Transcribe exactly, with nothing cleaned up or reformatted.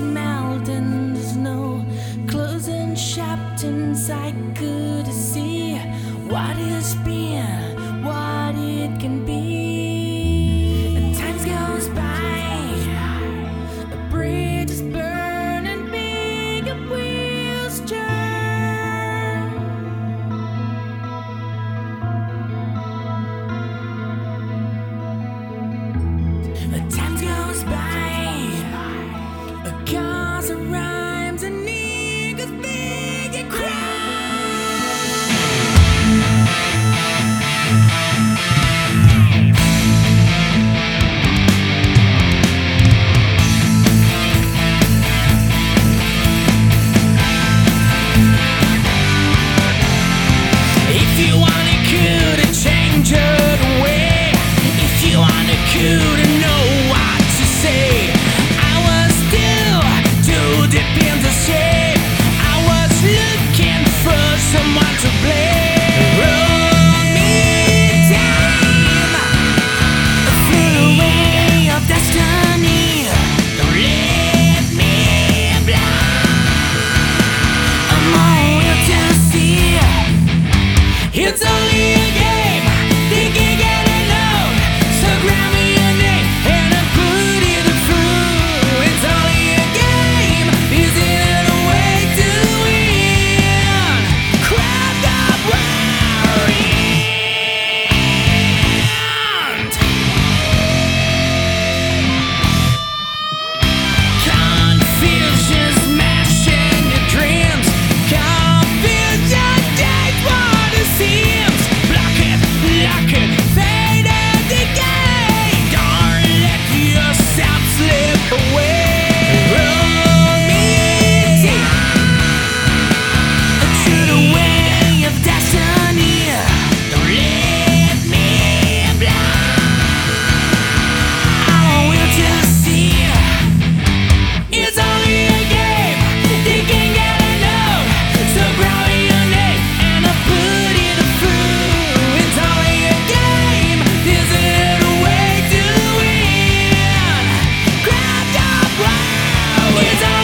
melting the snow, closing chapters I could see what is been, what it can be. And time goes by, a bridge is burning, big wheels turn. And time goes by, cars and rhymes and niggas big and cry. If you wanna could and change your way, if you wanna could and know what to say, I was still too deep in the shade. I was looking for someone to blame. Roll me down, flew away of destiny. Don't let me blind. I'm all to see. It's only a game, thinking get alone. So grab me a name and I put it through. It's only a game, is it a way to win? Crowd up round. Confusion smashing your dreams. Confusion takes what it seems. Block it, lock it, fade and decay. Don't let yourself slip away. Roll me down to the way of destiny. Don't let me blind. I will just see. It's only a game, they can get alone. So grab your name and I put it through. It's only a game, is it a way to win? Grab the wow, it's